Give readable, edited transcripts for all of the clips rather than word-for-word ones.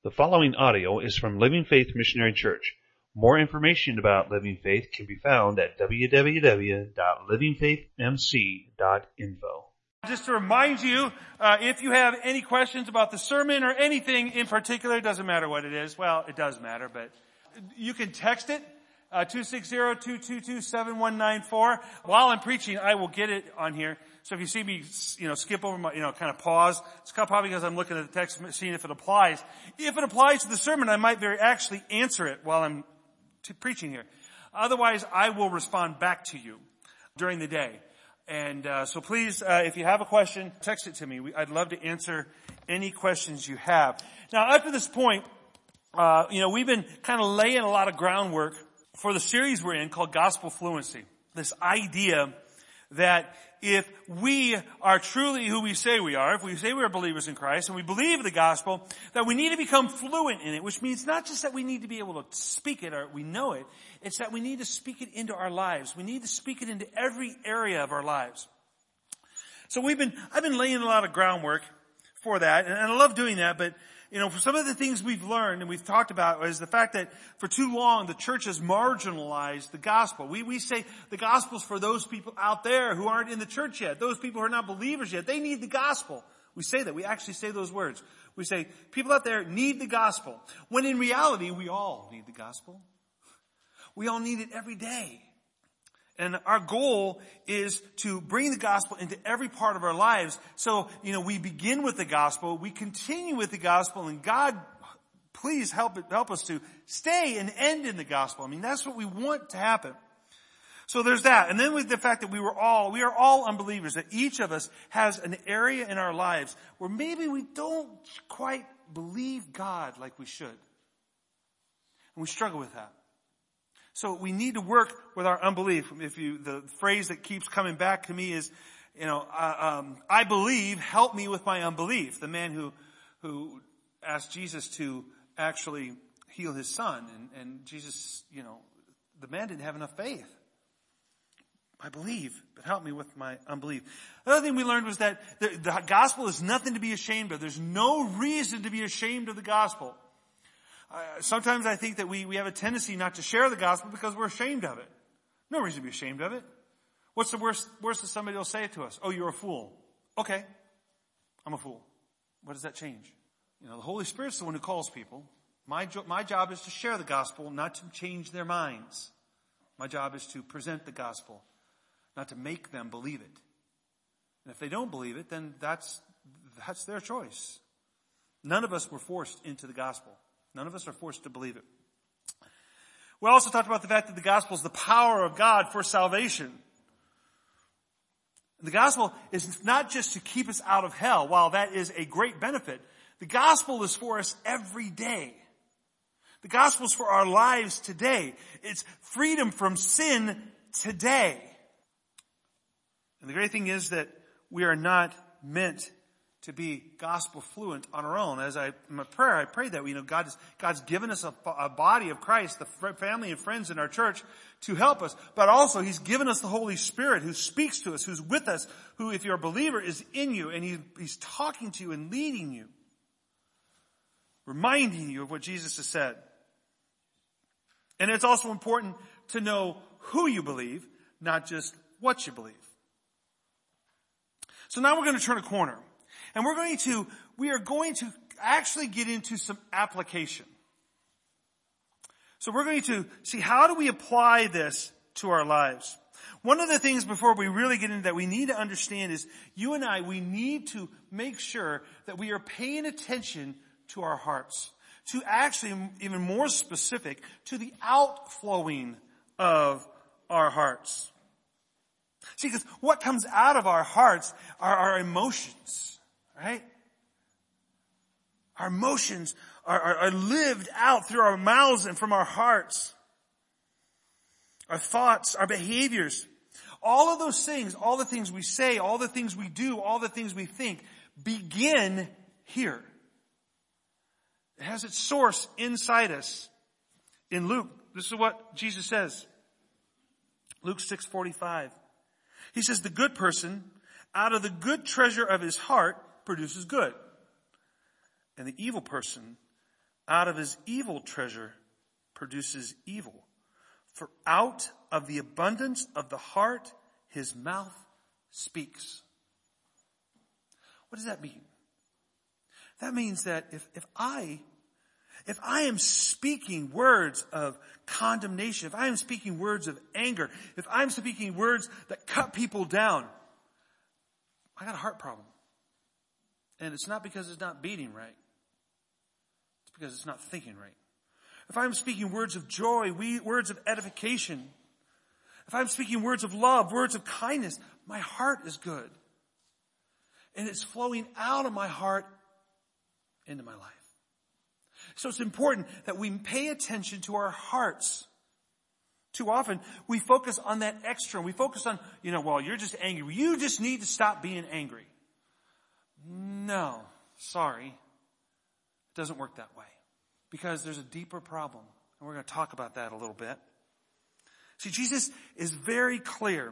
The following audio is from Living Faith Missionary Church. More information about Living Faith can be found at www.livingfaithmc.info. Just to remind you, if you have any questions about the sermon or anything in particular, it doesn't matter what it is. Well, it does matter, but you can text it, 260-222-7194. While I'm preaching, I will get it on here. So if you see me, skip over my, kind of pause, it's probably because I'm looking at the text, seeing if it applies. If it applies to the sermon, I might very actually answer it while I'm preaching here. Otherwise, I will respond back to you during the day. And so please, if you have a question, text it to me. I'd love to answer any questions you have. Now, up to this point, we've been kind of laying a lot of groundwork for the series we're in called Gospel Fluency. This idea that if we are truly who we say we are, if we say we are believers in Christ and we believe the gospel, that we need to become fluent in it, which means not just that we need to be able to speak it or we know it, it's that we need to speak it into our lives. We need to speak it into every area of our lives. So I've been laying a lot of groundwork for that, and I love doing that, but for some of the things we've learned and we've talked about is the fact that for too long the church has marginalized the gospel. We say the gospel's for those people out there who aren't in the church yet, those people who are not believers yet. They need the gospel. We say that. We actually say those words. We say people out there need the gospel. When in reality, we all need the gospel. We all need it every day. And our goal is to bring the gospel into every part of our lives. So, we begin with the gospel, we continue with the gospel, and God, please help us to stay and end in the gospel. That's what we want to happen. So there's that. And then with the fact that we are all unbelievers, that each of us has an area in our lives where maybe we don't quite believe God like we should. And we struggle with that. So we need to work with our unbelief. The phrase that keeps coming back to me is, I believe, help me with my unbelief. The man who asked Jesus to actually heal his son, and Jesus, the man didn't have enough faith. I believe, but help me with my unbelief. Another thing we learned was that the gospel is nothing to be ashamed of. There's no reason to be ashamed of the gospel. Sometimes I think that we have a tendency not to share the gospel because we're ashamed of it. No reason to be ashamed of it. What's the worst that somebody will say to us? Oh, you're a fool. Okay, I'm a fool. What does that change? The Holy Spirit's the one who calls people. My job is to share the gospel, not to change their minds. My job is to present the gospel, not to make them believe it. And if they don't believe it, then that's their choice. None of us were forced into the gospel. None of us are forced to believe it. We also talked about the fact that the gospel is the power of God for salvation. The gospel is not just to keep us out of hell. While that is a great benefit, the gospel is for us every day. The gospel is for our lives today. It's freedom from sin today. And the great thing is that we are not meant to be gospel fluent on our own. In my prayer, I prayed that God's given us a body of Christ, the family and friends in our church to help us. But also He's given us the Holy Spirit who speaks to us, who's with us, who, if you're a believer, is in you, and He's talking to you and leading you, reminding you of what Jesus has said. And it's also important to know who you believe, not just what you believe. So now we're going to turn a corner. And we are going to actually get into some application. So we're going to see, how do we apply this to our lives? One of the things before we really get into that we need to understand is you and I, we need to make sure that we are paying attention to our hearts. To actually, even more specific, to the outflowing of our hearts. See, because what comes out of our hearts are our emotions. Right? Our emotions are lived out through our mouths and from our hearts. Our thoughts, our behaviors. All of those things, all the things we say, all the things we do, all the things we think, begin here. It has its source inside us. In Luke, this is what Jesus says. Luke 6:45. He says, the good person, out of the good treasure of his heart, produces good. And the evil person, out of his evil treasure produces evil. For out of the abundance of the heart, his mouth speaks. What does that mean? That means that if I am speaking words of condemnation, if I am speaking words of anger, if I'm speaking words that cut people down, I got a heart problem. And it's not because it's not beating right. It's because it's not thinking right. If I'm speaking words of joy, words of edification, if I'm speaking words of love, words of kindness, my heart is good. And it's flowing out of my heart into my life. So it's important that we pay attention to our hearts. Too often, we focus on that external. We focus on, well, you're just angry. You just need to stop being angry. No, sorry. It doesn't work that way. Because there's a deeper problem. And we're going to talk about that a little bit. See, Jesus is very clear.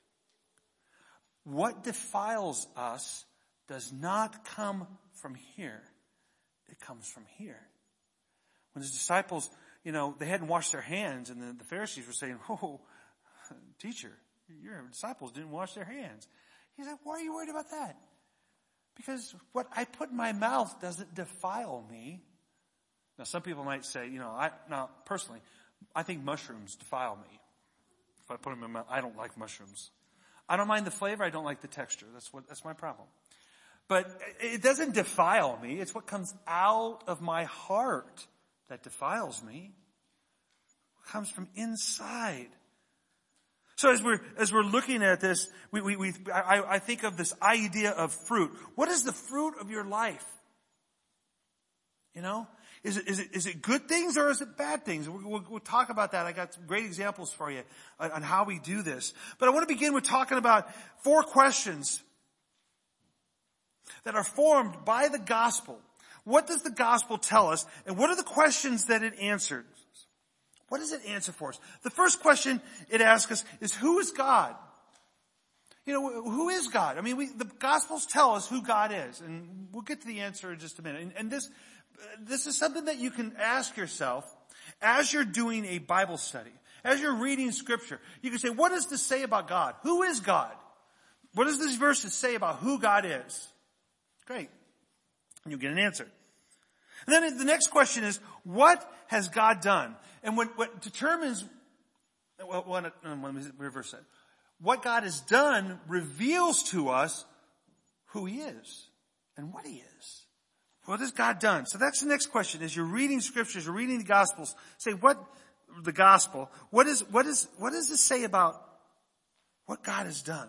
What defiles us does not come from here. It comes from here. When his disciples, they hadn't washed their hands, and the Pharisees were saying, "Oh, teacher, your disciples didn't wash their hands." He's like, "Why are you worried about that?" Because what I put in my mouth doesn't defile me. Now, some people might say, personally, I think mushrooms defile me. If I put them in my mouth, I don't like mushrooms. I don't mind the flavor. I don't like the texture. That's my problem. But it doesn't defile me. It's what comes out of my heart that defiles me. It comes from inside. So as we're looking at this, I think of this idea of fruit. What is the fruit of your life? Is it good things or is it bad things? We'll talk about that. I got some great examples for you on how we do this. But I want to begin with talking about 4 questions that are formed by the gospel. What does the gospel tell us? And what are the questions that it answers? What does it answer for us? The first question it asks us is, who is God? Who is God? I mean, the gospels tell us who God is. And we'll get to the answer in just a minute. And this is something that you can ask yourself as you're doing a Bible study. As you're reading scripture, you can say, what does this say about God? Who is God? What does these verses say about who God is? Great. And you'll get an answer. And then the next question is, what has God done? And what determines, let me reverse that. What God has done reveals to us who he is and what he is. What has God done? So that's the next question. As you're reading scriptures, you're reading the gospels, say what does this say about what God has done?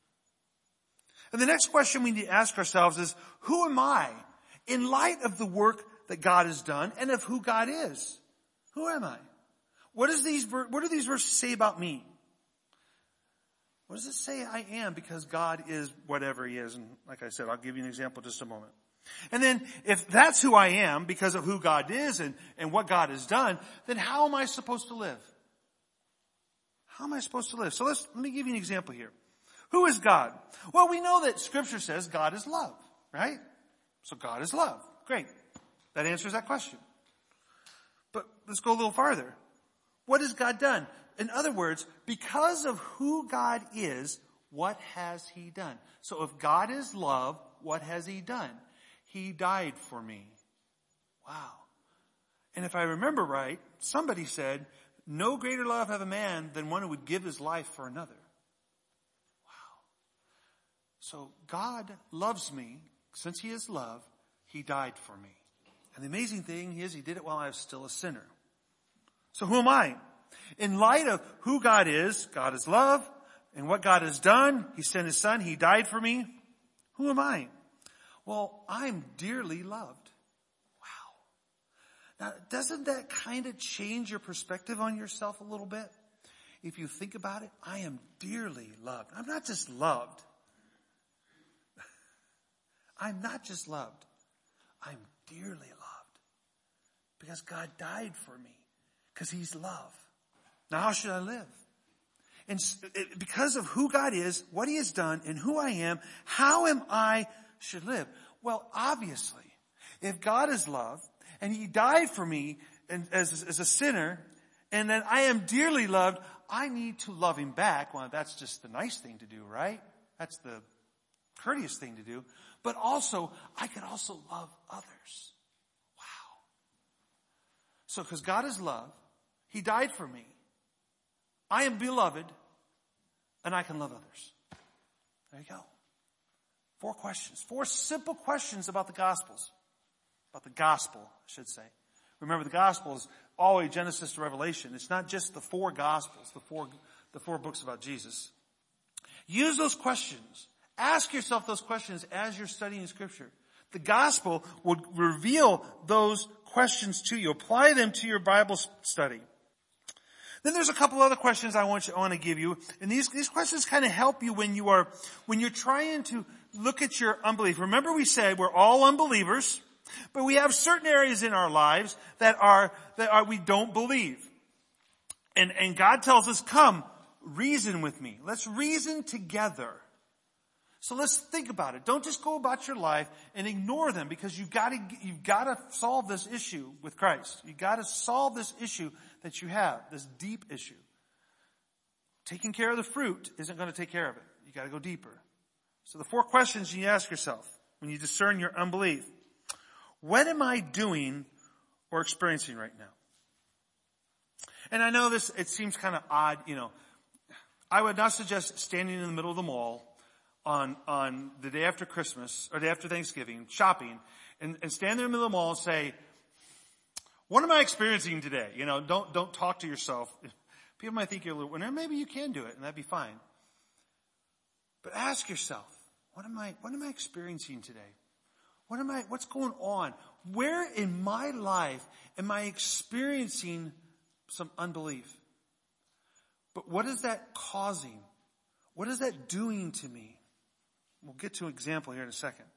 And the next question we need to ask ourselves is, who am I in light of the work that God has done and of who God is? Who am I? What do these verses say about me? What does it say I am because God is whatever he is? And like I said, I'll give you an example in just a moment. And then if that's who I am because of who God is and what God has done, then how am I supposed to live? How am I supposed to live? So let me give you an example here. Who is God? Well, we know that scripture says God is love, right? So God is love. Great. That answers that question. But let's go a little farther. What has God done? In other words, because of who God is, what has he done? So if God is love, what has he done? He died for me. Wow. And if I remember right, somebody said, no greater love have a man than one who would give his life for another. Wow. So God loves me. Since he is love, he died for me. And the amazing thing is he did it while I was still a sinner. So who am I? In light of who God is love, and what God has done, he sent his son, he died for me. Who am I? Well, I'm dearly loved. Wow. Now, doesn't that kind of change your perspective on yourself a little bit? If you think about it, I am dearly loved. I'm not just loved. I'm not just loved. I'm dearly loved. Because God died for me. Because he's love. Now, how should I live? And because of who God is, what he has done, and who I am, how am I should live? Well, obviously, if God is love, and he died for me and as a sinner, and that I am dearly loved, I need to love him back. Well, that's just the nice thing to do, right? That's the courteous thing to do. But also, I can also love others. Wow. So, because God is love, he died for me. I am beloved, and I can love others. There you go. 4 questions. 4 simple questions about the Gospels. About the gospel, I should say. Remember, the gospel is always Genesis to Revelation. It's not just the 4 Gospels, the four books about Jesus. Use those questions. Ask yourself those questions as you're studying Scripture. The gospel will reveal those questions to you. Apply them to your Bible study. Then there's a couple other questions I want to give you. And these questions kind of help you when you're trying to look at your unbelief. Remember, we said we're all unbelievers, but we have certain areas in our lives that we don't believe. And God tells us, come, reason with me. Let's reason together. So let's think about it. Don't just go about your life and ignore them, because you've got to solve this issue with Christ. You've got to solve this issue that you have, this deep issue. Taking care of the fruit isn't going to take care of it. You've got to go deeper. So the 4 questions you ask yourself when you discern your unbelief. What am I doing or experiencing right now? And I know it seems kind of odd, I would not suggest standing in the middle of the mall on the day after Christmas or day after Thanksgiving, shopping, and stand there in the middle of the mall and say, what am I experiencing today? Don't talk to yourself. People might think you're a little, well, maybe you can do it, and that'd be fine. But ask yourself, what am I experiencing today? What's going on? Where in my life am I experiencing some unbelief? But what is that causing? What is that doing to me? We'll get to an example here in a second.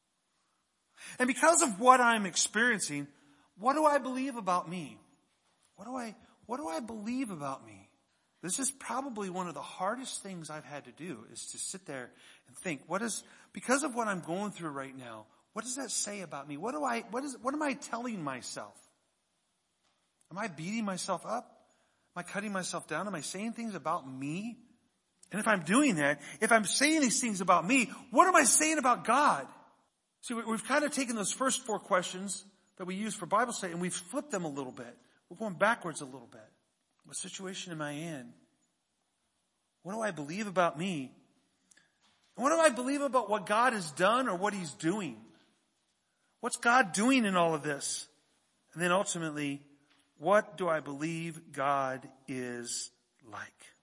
And because of what I'm experiencing, what do I believe about me? What do I believe about me? This is probably one of the hardest things I've had to do, is to sit there and think, because of what I'm going through right now, what does that say about me? What am I telling myself? Am I beating myself up? Am I cutting myself down? Am I saying things about me? And if I'm doing that, if I'm saying these things about me, what am I saying about God? See, we've kind of taken those first 4 questions that we use for Bible study, and we've flipped them a little bit. We're going backwards a little bit. What situation am I in? What do I believe about me? And what do I believe about what God has done or what he's doing? What's God doing in all of this? And then ultimately, what do I believe God is like?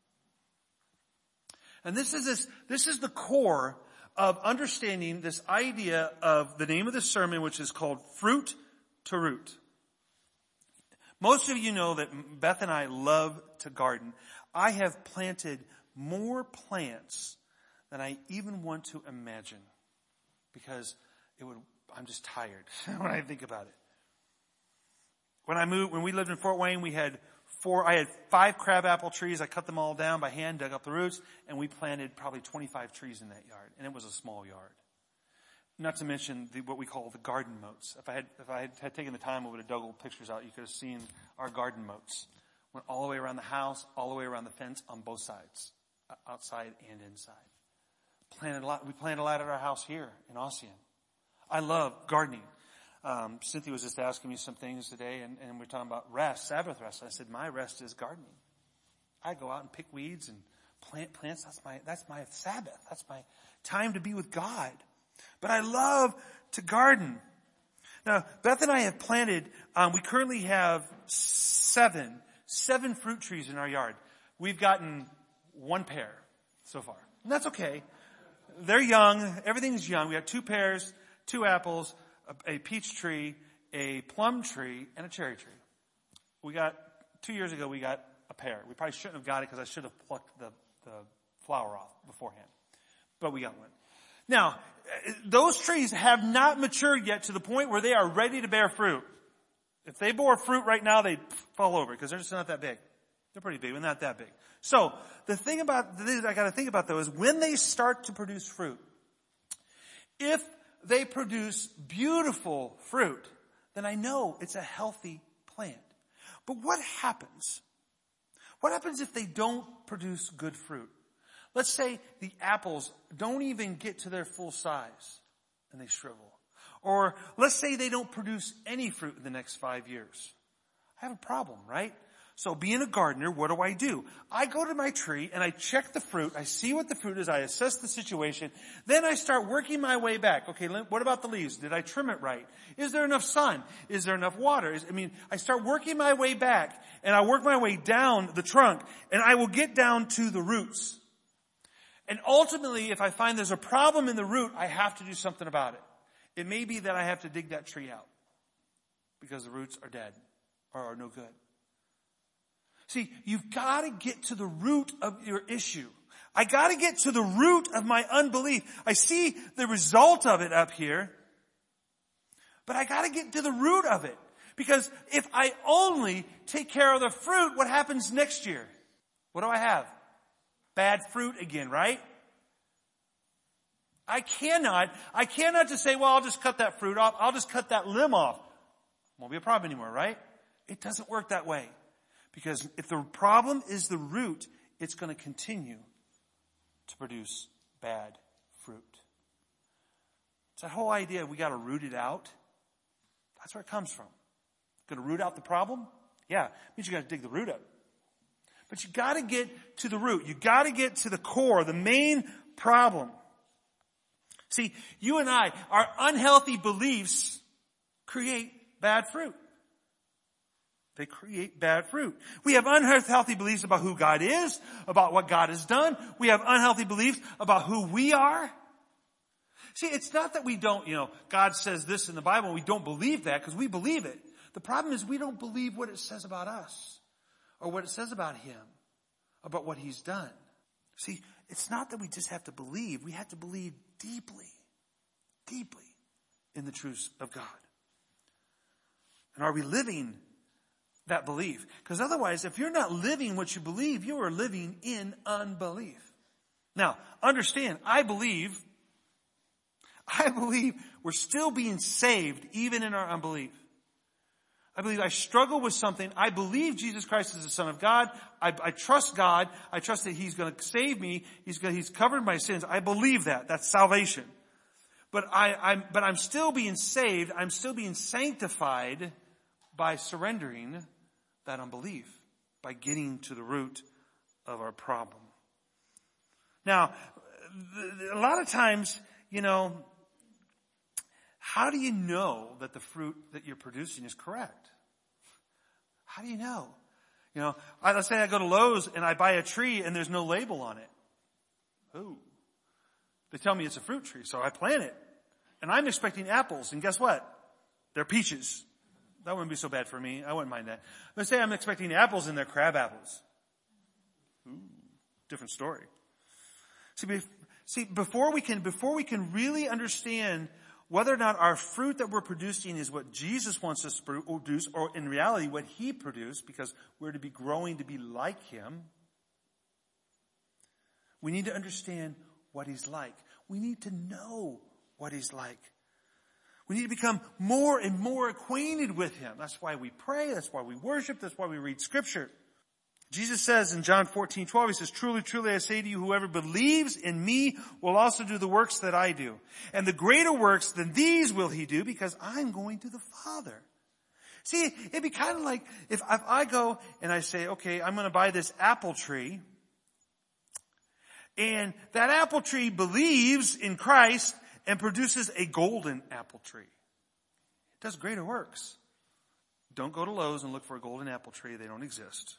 And this is the core of understanding this idea of the name of the sermon, which is called Fruit to Root. Most of you know that Beth and I love to garden. I have planted more plants than I even want to imagine, because I'm just tired when I think about it. When we lived in Fort Wayne, I had 5 crabapple trees. I cut them all down by hand, dug up the roots, and we planted probably 25 trees in that yard. And it was a small yard. Not to mention what we call the garden moats. If I had taken the time, I would have dug old pictures out. You could have seen our garden moats. Went all the way around the house, all the way around the fence on both sides, outside and inside. We planted a lot at our house here in Ossian. I love gardening. Cynthia was just asking me some things today, and we're talking about rest, Sabbath rest. I said, my rest is gardening. I go out and pick weeds and plant plants. That's my Sabbath. That's my time to be with God. But I love to garden. Now, Beth and I have planted, we currently have 7 fruit trees in our yard. We've gotten 1 pear so far. And that's okay. They're young. Everything's young. We got 2 pears, 2 apples, a peach tree, a plum tree, and a cherry tree. 2 years ago, we got a pear. We probably shouldn't have got it, because I should have plucked the flower off beforehand. But we got one. Now, those trees have not matured yet to the point where they are ready to bear fruit. If they bore fruit right now, they'd fall over, because they're just not that big. They're pretty big, but not that big. So, the thing I got to think about, though, is when they start to produce fruit, if they produce beautiful fruit, then I know it's a healthy plant. But what happens? What happens if they don't produce good fruit? Let's say the apples don't even get to their full size and they shrivel. Or let's say they don't produce any fruit in the next 5 years. I have a problem, right? So being a gardener, what do? I go to my tree and I check the fruit. I see what the fruit is. I assess the situation. Then I start working my way back. Okay, what about the leaves? Did I trim it right? Is there enough sun? Is there enough water? I start working my way back and I work my way down the trunk and I will get down to the roots. And ultimately, if I find there's a problem in the root, I have to do something about it. It may be that I have to dig that tree out because the roots are dead or are no good. See, you've got to get to the root of your issue. I got to get to the root of my unbelief. I see the result of it up here, but I got to get to the root of it. Because if I only take care of the fruit, what happens next year? What do I have? Bad fruit again, right? I cannot just say, well, I'll just cut that fruit off. I'll just cut that limb off. Won't be a problem anymore, right? It doesn't work that way. Because if the problem is the root, it's going to continue to produce bad fruit. It's that whole idea we got to root it out. That's where it comes from. Going to root out the problem? Yeah, it means you got to dig the root up. But you got to get to the root. You got to get to the core, the main problem. See, you and I, our unhealthy beliefs create bad fruit. They create bad fruit. We have unhealthy beliefs about who God is, about what God has done. We have unhealthy beliefs about who we are. See, it's not that we don't, God says this in the Bible and we don't believe that because we believe it. The problem is we don't believe what it says about us or what it says about Him, about what He's done. See, it's not that we just have to believe. We have to believe deeply, deeply in the truths of God. And are we living that belief? Because otherwise, if you're not living what you believe, you are living in unbelief. Now, understand, I believe we're still being saved even in our unbelief. I believe I struggle with something. I believe Jesus Christ is the Son of God. I trust God. I trust that He's going to save me. He's covered my sins. I believe that. That's salvation. But I'm still being saved. I'm still being sanctified by surrendering that unbelief, by getting to the root of our problem. Now, a lot of times, how do you know that the fruit that you're producing is correct? How do you know? Let's say I go to Lowe's and I buy a tree and there's no label on it. Oh. They tell me it's a fruit tree, so I plant it. And I'm expecting apples, and guess what? They're peaches. That wouldn't be so bad for me. I wouldn't mind that. Let's say I'm expecting apples and they're crab apples. Ooh, different story. See, before we can really understand whether or not our fruit that we're producing is what Jesus wants us to produce, or in reality what He produced, because we're to be growing to be like Him, we need to understand what He's like. We need to know what He's like. We need to become more and more acquainted with Him. That's why we pray. That's why we worship. That's why we read Scripture. Jesus says in John 14:12, He says, "Truly, truly, I say to you, whoever believes in me will also do the works that I do. And the greater works than these will he do, because I'm going to the Father." See, it'd be kind of like if I go and I say, okay, I'm going to buy this apple tree. And that apple tree believes in Christ and produces a golden apple tree. It does greater works. Don't go to Lowe's and look for a golden apple tree. They don't exist.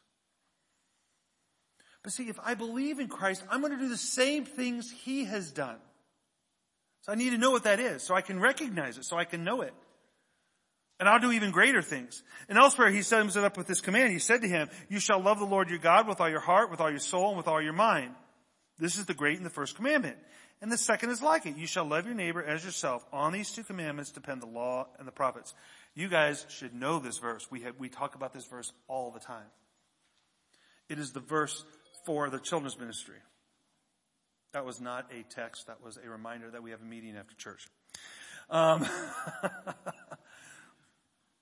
But see, if I believe in Christ, I'm going to do the same things He has done. So I need to know what that is, so I can recognize it, so I can know it. And I'll do even greater things. And elsewhere, He sums it up with this command. He said to him, "You shall love the Lord your God with all your heart, with all your soul, and with all your mind. This is the great and the first commandment. And the second is like it. You shall love your neighbor as yourself. On these two commandments depend the law and the prophets." You guys should know this verse. We talk about this verse all the time. It is the verse for the children's ministry. That was not a text. That was a reminder that we have a meeting after church.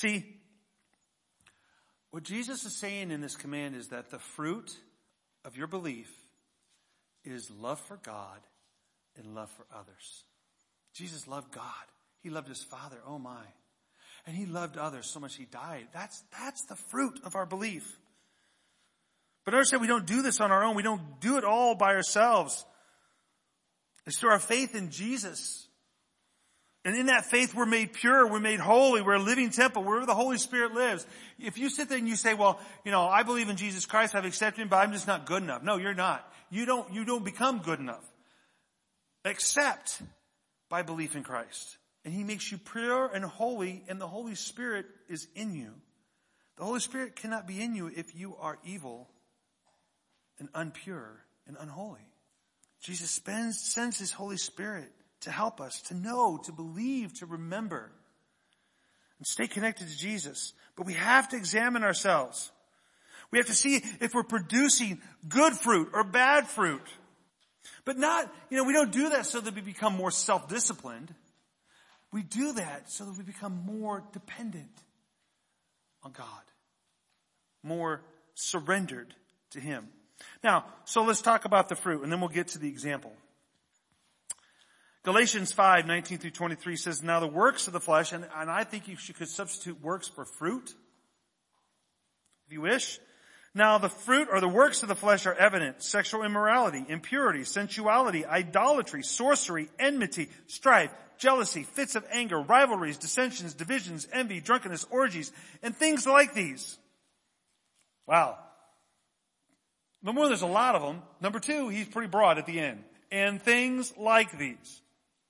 See, what Jesus is saying in this command is that the fruit of your belief is love for God and love for others. Jesus loved God. He loved his Father. Oh my. And he loved others so much he died. That's the fruit of our belief. But understand, we don't do this on our own. We don't do it all by ourselves. It's through our faith in Jesus. And in that faith, we're made pure, we're made holy, we're a living temple, wherever the Holy Spirit lives. If you sit there and you say, well, I believe in Jesus Christ, I've accepted him, but I'm just not good enough. No, you're not. You don't become good enough. Except by belief in Christ. And he makes you pure and holy, and the Holy Spirit is in you. The Holy Spirit cannot be in you if you are evil and unpure and unholy. Jesus sends his Holy Spirit to help us, to know, to believe, to remember, and stay connected to Jesus. But we have to examine ourselves. We have to see if we're producing good fruit or bad fruit. But not, we don't do that so that we become more self-disciplined. We do that so that we become more dependent on God, more surrendered to him. Now, so let's talk about the fruit, and then we'll get to the example. Galatians 5:19-23 says, now the works of the flesh, and I think you could substitute works for fruit, if you wish. Now the fruit or the works of the flesh are evident: sexual immorality, impurity, sensuality, idolatry, sorcery, enmity, strife, jealousy, fits of anger, rivalries, dissensions, divisions, envy, drunkenness, orgies, and things like these. Wow. Number one, there's a lot of them. Number two, he's pretty broad at the end. And things like these.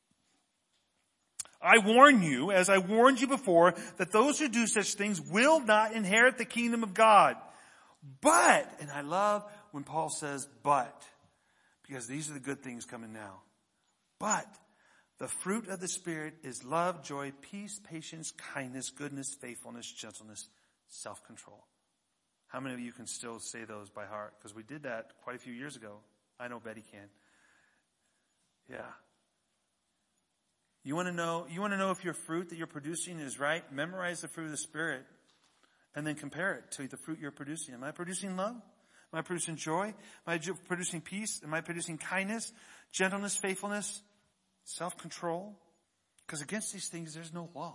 I warn you, as I warned you before, that those who do such things will not inherit the kingdom of God. But, and I love when Paul says but, because these are the good things coming now. But the fruit of the Spirit is love, joy, peace, patience, kindness, goodness, faithfulness, gentleness, self-control. How many of you can still say those by heart? Because we did that quite a few years ago. I know Betty can. Yeah. You want to know if your fruit that you're producing is right? Memorize the fruit of the Spirit and then compare it to the fruit you're producing. Am I producing love? Am I producing joy? Am I producing peace? Am I producing kindness, gentleness, faithfulness, self-control? Because against these things, there's no law.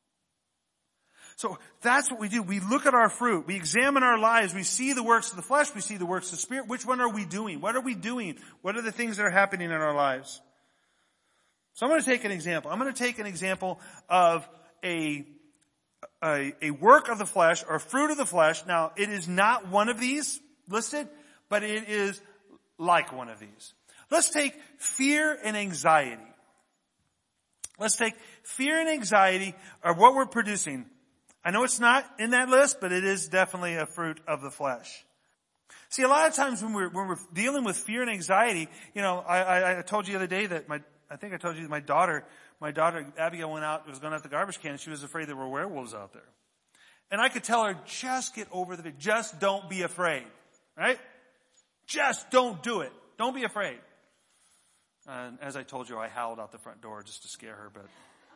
So that's what we do. We look at our fruit. We examine our lives. We see the works of the flesh. We see the works of the Spirit. Which one are we doing? What are we doing? What are the things that are happening in our lives? So I'm going to take an example. I'm going to take an example of a work of the flesh or fruit of the flesh. Now, it is not one of these listed, but it is like one of these. Let's take fear and anxiety. Let's take fear and anxiety are what we're producing. I know it's not in that list, but it is definitely a fruit of the flesh. See, a lot of times when we're dealing with fear and anxiety, I told you the other day that my daughter Abigail was going out the garbage can and she was afraid there were werewolves out there. And I could tell her, just get over the fear. Just don't be afraid. Right? Just don't do it. Don't be afraid. And as I told you, I howled out the front door just to scare her, but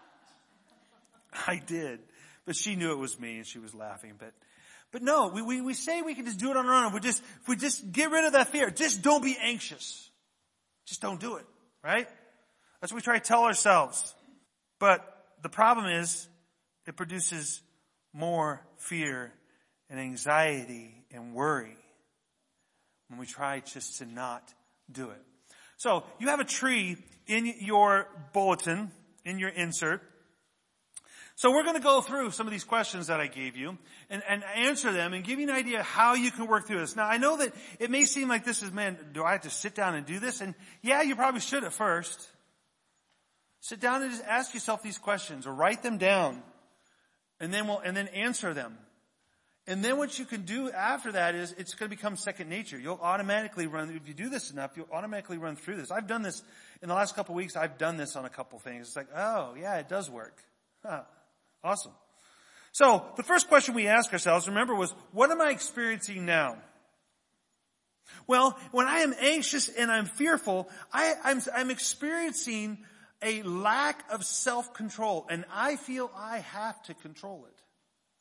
I did. But she knew it was me and she was laughing. But no, we say we can just do it on our own. If we just get rid of that fear. Just don't be anxious. Just don't do it. Right? That's what we try to tell ourselves. But the problem is it produces more fear and anxiety and worry when we try just to not do it. So you have a tree in your bulletin, in your insert. So we're going to go through some of these questions that I gave you and answer them and give you an idea how you can work through this. Now, I know that it may seem like this is, man, do I have to sit down and do this? And yeah, you probably should at first. Sit down and just ask yourself these questions or write them down and then answer them. And then what you can do after that is it's going to become second nature. You'll automatically if you do this enough, you'll automatically run through this. I've done this in the last couple of weeks. I've done this on a couple things. It's like, oh yeah, it does work. Huh. Awesome. So the first question we ask ourselves, remember, was what am I experiencing now? Well, when I am anxious and I'm fearful, I'm experiencing a lack of self-control, and I feel I have to control it.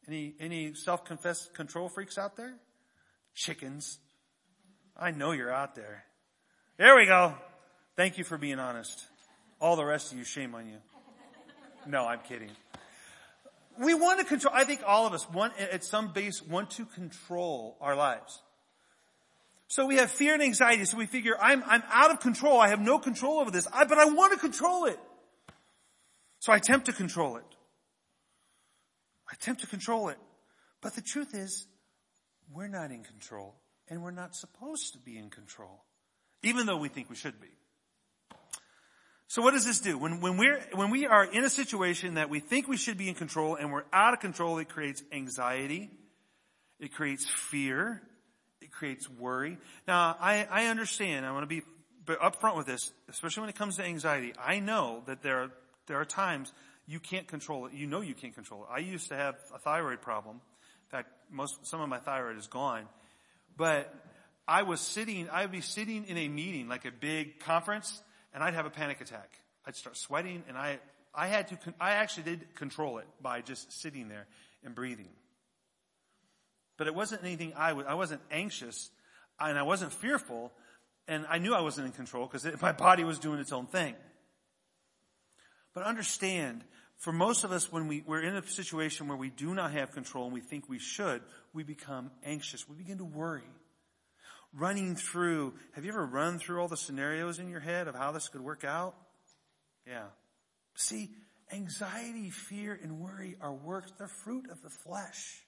Any self-confessed control freaks out there? Chickens. I know you're out there. There we go. Thank you for being honest. All the rest of you, shame on you. No, I'm kidding. We want to control, I think all of us at some base want to control our lives. So we have fear and anxiety. So we figure, I'm out of control. I have no control over this. But I want to control it. So I attempt to control it. But the truth is, we're not in control. And we're not supposed to be in control. Even though we think we should be. So what does this do? When we are in a situation that we think we should be in control and we're out of control, it creates anxiety. It creates fear. It creates worry. Now, I understand. I want to be upfront with this, especially when it comes to anxiety. I know that there are times you can't control it. You know you can't control it. I used to have a thyroid problem. In fact, some of my thyroid is gone. But I would be sitting in a meeting, like a big conference, and I'd have a panic attack. I'd start sweating, and I actually did control it by just sitting there and breathing. But it wasn't anything I wasn't anxious, and I wasn't fearful, and I knew I wasn't in control because my body was doing its own thing. But understand, for most of us, when we're in a situation where we do not have control and we think we should, we become anxious. We begin to worry. Running through, have you ever run through all the scenarios in your head of how this could work out? Yeah. See, anxiety, fear, and worry are works, they're fruit of the flesh.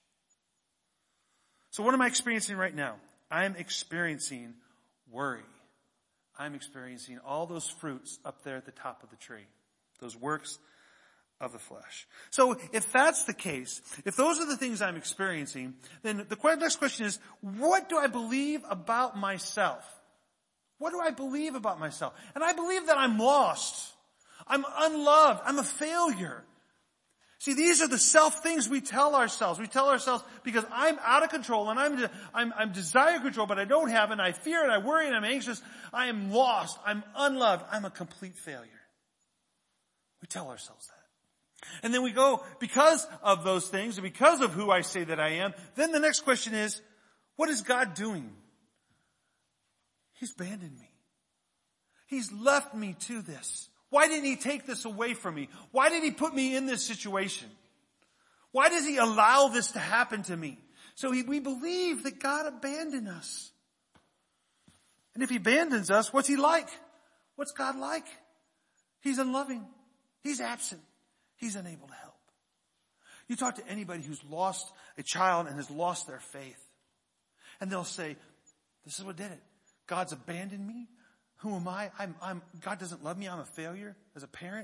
So what am I experiencing right now? I'm experiencing worry. I'm experiencing all those fruits up there at the top of the tree. Those works of the flesh. So if that's the case, if those are the things I'm experiencing, then the next question is, what do I believe about myself? What do I believe about myself? And I believe that I'm lost. I'm unloved. I'm a failure. See, these are the self things we tell ourselves. We tell ourselves because I'm out of control and I'm desire control, but I don't have, and I fear and I worry and I'm anxious. I am lost. I'm unloved. I'm a complete failure. We tell ourselves that. And then we go, because of those things, and because of who I say that I am, then the next question is, what is God doing? He's abandoned me. He's left me to this. Why didn't He take this away from me? Why did He put me in this situation? Why does He allow this to happen to me? So we believe that God abandoned us. And if He abandons us, what's He like? What's God like? He's unloving. He's absent. He's unable to help. You talk to anybody who's lost a child and has lost their faith, and they'll say, this is what did it. God's abandoned me. Who am I? God doesn't love me. I'm a failure as a parent.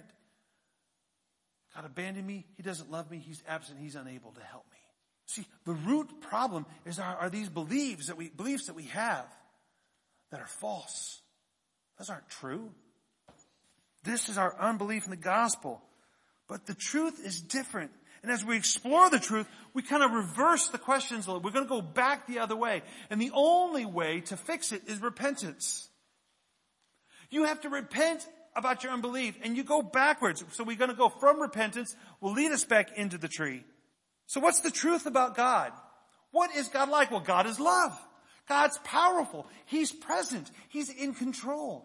God abandoned me. He doesn't love me. He's absent. He's unable to help me. See, the root problem are these beliefs that we have that are false. Those aren't true. This is our unbelief in the gospel. But the truth is different. And as we explore the truth, we kind of reverse the questions a little. We're going to go back the other way. And the only way to fix it is repentance. You have to repent about your unbelief. And you go backwards. So we're going to go from repentance. Will lead us back into the tree. So what's the truth about God? What is God like? Well, God is love. God's powerful. He's present. He's in control.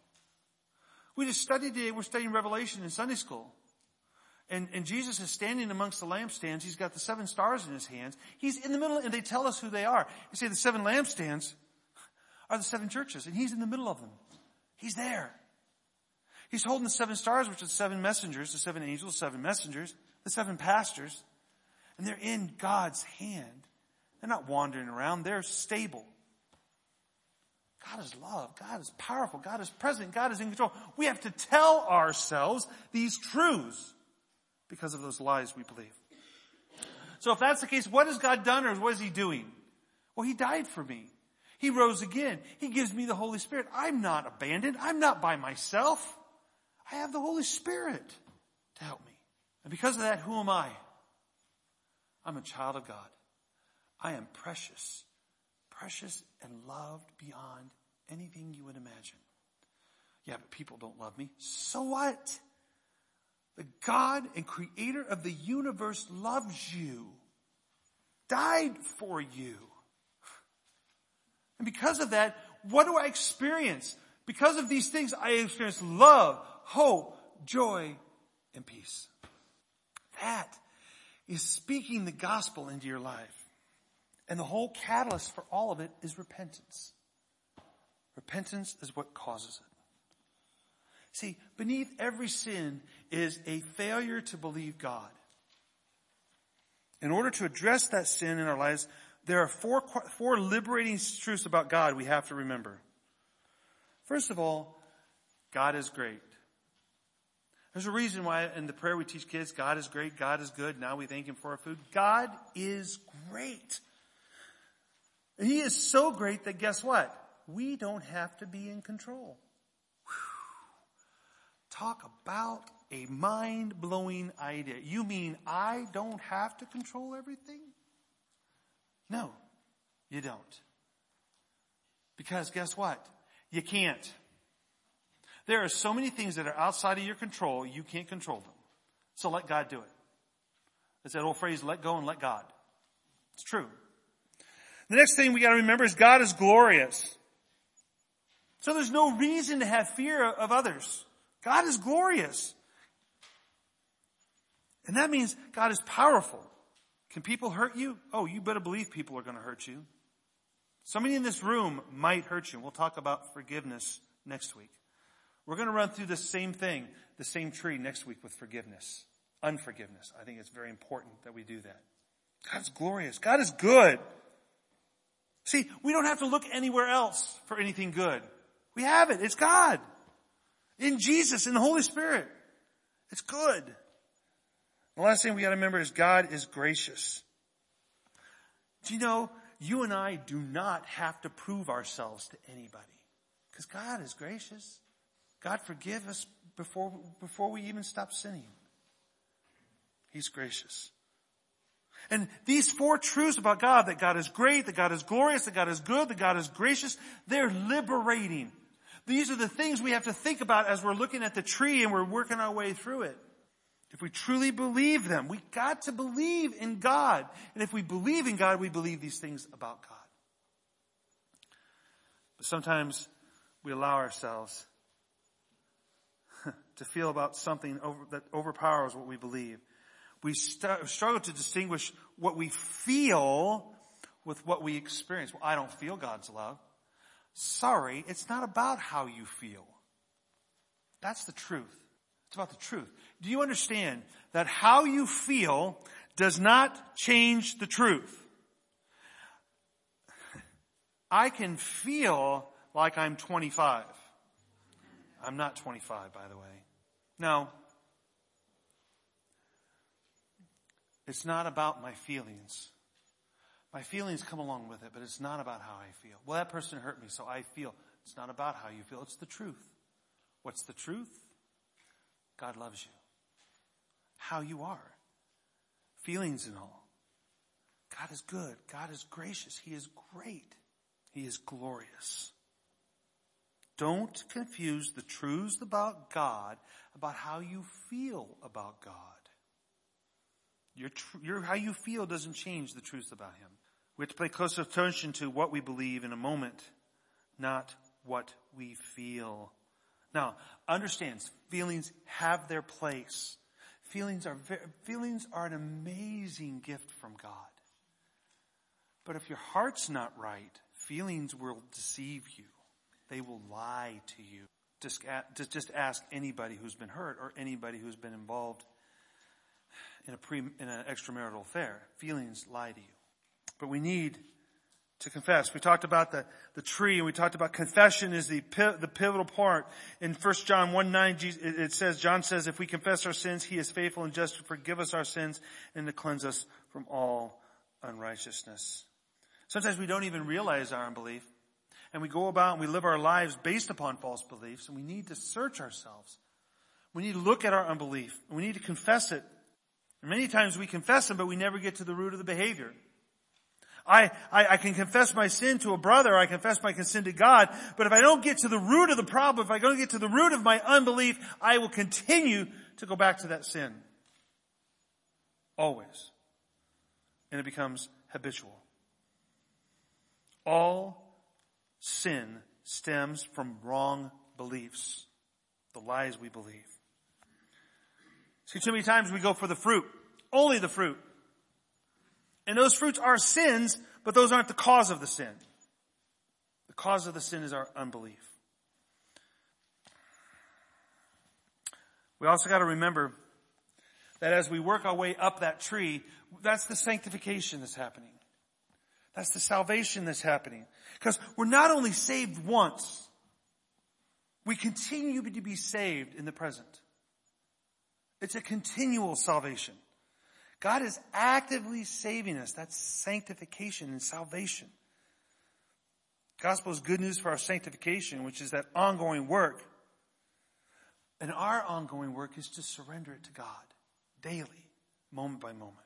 We just studied today. We're studying Revelation in Sunday school. And Jesus is standing amongst the lampstands. He's got the 7 stars in his hands. He's in the middle, and they tell us who they are. They say the 7 lampstands are the 7 churches, and He's in the middle of them. He's there. He's holding the 7 stars, which are the 7 messengers, the 7 angels, the 7 messengers, the 7 pastors, and they're in God's hand. They're not wandering around. They're stable. God is love. God is powerful. God is present. God is in control. We have to tell ourselves these truths because of those lies we believe. So if that's the case, what has God done, or what is He doing? Well, He died for me. He rose again. He gives me the Holy Spirit. I'm not abandoned. I'm not by myself. I have the Holy Spirit to help me. And because of that, who am I? I'm a child of God. I am precious and loved beyond anything you would imagine. Yeah, but people don't love me. So what? The God and creator of the universe loves you. died for you. And because of that, what do I experience? Because of these things, I experience love, hope, joy, and peace. That is speaking the gospel into your life. And the whole catalyst for all of it is repentance. Repentance is what causes it. See, beneath every sin is a failure to believe God. In order to address that sin in our lives, there are four liberating truths about God we have to remember. First of all, God is great. There's a reason why in the prayer we teach kids, God is great, God is good, now we thank Him for our food. God is great. And He is so great that guess what? We don't have to be in control. Talk about a mind-blowing idea. You mean I don't have to control everything? No, you don't. Because guess what? You can't. There are so many things that are outside of your control, you can't control them. So let God do it. It's that old phrase, let go and let God. It's true. The next thing we got to remember is God is glorious. So there's no reason to have fear of others. God is glorious. And that means God is powerful. Can people hurt you? Oh, you better believe people are going to hurt you. Somebody in this room might hurt you. We'll talk about forgiveness next week. We're going to run through the same thing, the same tree next week with forgiveness. Unforgiveness. I think it's very important that we do that. God's glorious. God is good. See, we don't have to look anywhere else for anything good. We have it. It's God. In Jesus, in the Holy Spirit. It's good. The last thing we got to remember is God is gracious. Do you know, you and I do not have to prove ourselves to anybody. Because God is gracious. God forgive us before we even stop sinning. He's gracious. And these four truths about God, that God is great, that God is glorious, that God is good, that God is gracious, they're liberating. These are the things we have to think about as we're looking at the tree and we're working our way through it. If we truly believe them, we got to believe in God. And if we believe in God, we believe these things about God. But sometimes we allow ourselves to feel about something that overpowers what we believe. We struggle to distinguish what we feel with what we experience. Well, I don't feel God's love. Sorry, it's not about how you feel. That's the truth. It's about the truth. Do you understand that how you feel does not change the truth? I can feel like I'm 25. I'm not 25, by the way. No. It's not about my feelings. My feelings come along with it, but it's not about how I feel. Well, that person hurt me, so I feel. It's not about how you feel. It's the truth. What's the truth? God loves you. How you are. Feelings and all. God is good. God is gracious. He is great. He is glorious. Don't confuse the truths about God about how you feel about God. How you feel doesn't change the truth about Him. We have to pay close attention to what we believe in a moment, not what we feel. Now, understand, feelings have their place. Feelings are an amazing gift from God. But if your heart's not right, feelings will deceive you. They will lie to you. Just ask anybody who's been hurt or anybody who's been involved in an extramarital affair. Feelings lie to you. But we need to confess. We talked about the tree, and we talked about confession is the pivotal part. In 1 John 1:9, it says, John says, if we confess our sins, He is faithful and just to forgive us our sins and to cleanse us from all unrighteousness. Sometimes we don't even realize our unbelief. And we go about and we live our lives based upon false beliefs. And we need to search ourselves. We need to look at our unbelief. And we need to confess it. And many times we confess them, but we never get to the root of the behavior. I can confess my sin to a brother. I confess my sin to God. But if I don't get to the root of the problem, if I don't get to the root of my unbelief, I will continue to go back to that sin. Always. and it becomes habitual. All sin stems from wrong beliefs, the lies we believe. See, too many times we go for the fruit, only the fruit. And those fruits are sins, but those aren't the cause of the sin. The cause of the sin is our unbelief. We also got to remember that as we work our way up that tree, that's the sanctification that's happening. That's the salvation that's happening. Because we're not only saved once, we continue to be saved in the present. It's a continual salvation. God is actively saving us. That's sanctification and salvation. Gospel is good news for our sanctification, which is that ongoing work. And our ongoing work is to surrender it to God daily, moment by moment.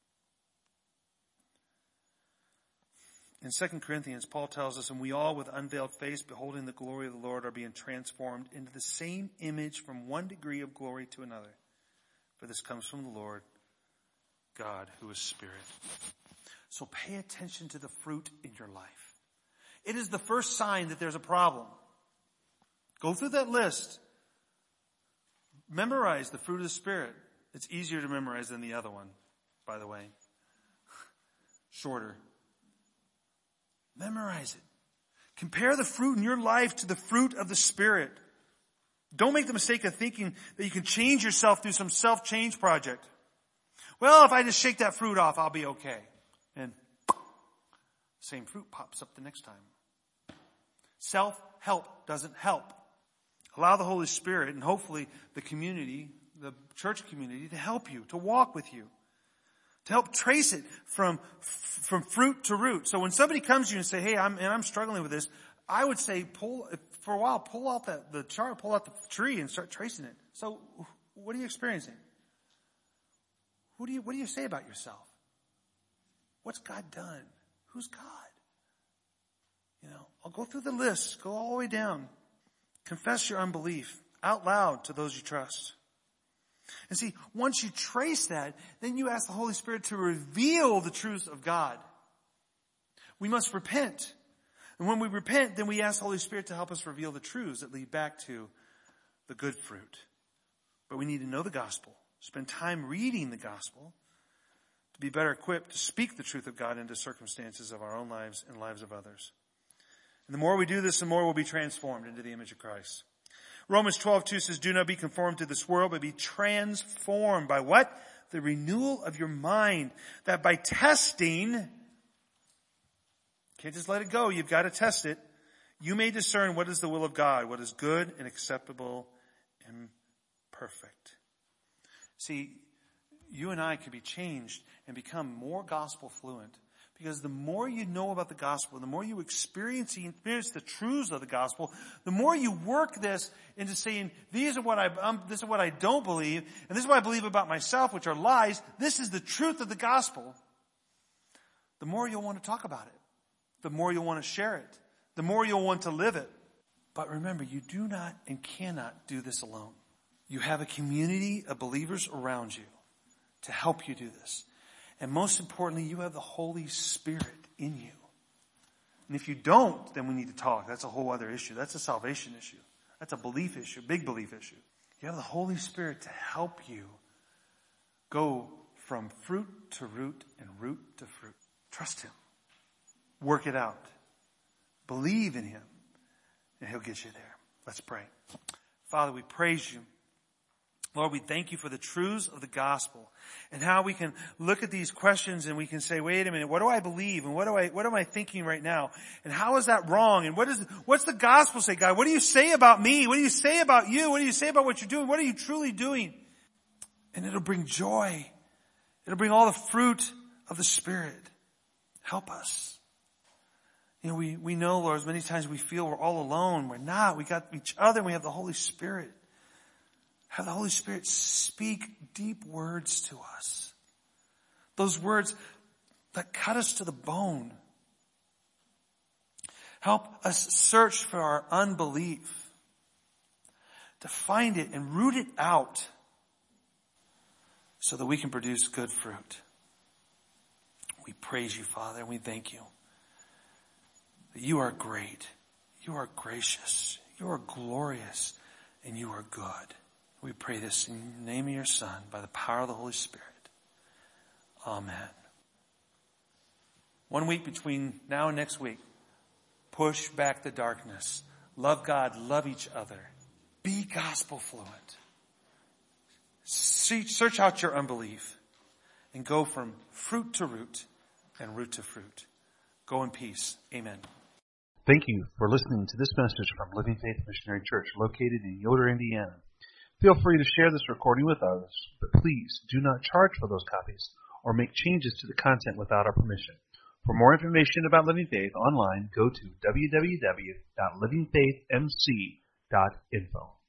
In 2 Corinthians, Paul tells us, and we all with unveiled face, beholding the glory of the Lord, are being transformed into the same image from one degree of glory to another. For this comes from the Lord, God, who is Spirit. So pay attention to the fruit in your life. It is the first sign that there's a problem. Go through that list. Memorize the fruit of the Spirit. It's easier to memorize than the other one, by the way. Shorter. Memorize it. Compare the fruit in your life to the fruit of the Spirit. Don't make the mistake of thinking that you can change yourself through some self-change project. Well, if I just shake that fruit off, I'll be okay. And same fruit pops up the next time. Self-help doesn't help. Allow the Holy Spirit and hopefully the community, the church community, to help you, to walk with you, to help trace it from fruit to root. So when somebody comes to you and say, hey, I'm struggling with this, I would say pull out the chart, pull out the tree and start tracing it. So what are you experiencing? What do you say about yourself? What's God done? Who's God? I'll go through the list, go all the way down. Confess your unbelief out loud to those you trust. And see, once you trace that, then you ask the Holy Spirit to reveal the truth of God. We must repent. And when we repent, then we ask the Holy Spirit to help us reveal the truths that lead back to the good fruit. But we need to know the gospel, spend time reading the gospel to be better equipped to speak the truth of God into circumstances of our own lives and lives of others. And the more we do this, the more we'll be transformed into the image of Christ. Romans 12:2 says, do not be conformed to this world, but be transformed by what? The renewal of your mind. That by testing, can't just let it go, you've got to test it. You may discern what is the will of God, what is good and acceptable and perfect. See, you and I can be changed and become more gospel fluent. Because the more you know about the gospel, the more you experience the truths of the gospel, the more you work this into saying, this is what I don't believe, and this is what I believe about myself, which are lies. This is the truth of the gospel. The more you'll want to talk about it. The more you'll want to share it. The more you'll want to live it. But remember, you do not and cannot do this alone. You have a community of believers around you to help you do this. And most importantly, you have the Holy Spirit in you. And if you don't, then we need to talk. That's a whole other issue. That's a salvation issue. That's a belief issue, big belief issue. You have the Holy Spirit to help you go from fruit to root and root to fruit. Trust Him. Work it out. Believe in Him, and He'll get you there. Let's pray. Father, we praise You. Lord, we thank You for the truths of the gospel and how we can look at these questions and we can say, wait a minute, what do I believe? And what am I thinking right now? And how is that wrong? And what's the gospel say, God? What do You say about me? What do You say about You? What do You say about what you're doing? What are You truly doing? And it'll bring joy. It'll bring all the fruit of the Spirit. Help us. We know, Lord, as many times we feel we're all alone. We're not. We got each other and we have the Holy Spirit. Have the Holy Spirit speak deep words to us. Those words that cut us to the bone. Help us search for our unbelief. To find it and root it out. So that we can produce good fruit. We praise you, Father, and we thank you that you are great, you are gracious, you are glorious, and you are good. We pray this in the name of your Son, by the power of the Holy Spirit. Amen. 1 week between now and next week. Push back the darkness. Love God, love each other. Be gospel fluent. Search out your unbelief and go from fruit to root and root to fruit. Go in peace. Amen. Thank you for listening to this message from Living Faith Missionary Church located in Yoder, Indiana. Feel free to share this recording with others, but please do not charge for those copies or make changes to the content without our permission. For more information about Living Faith online, go to www.livingfaithmc.info.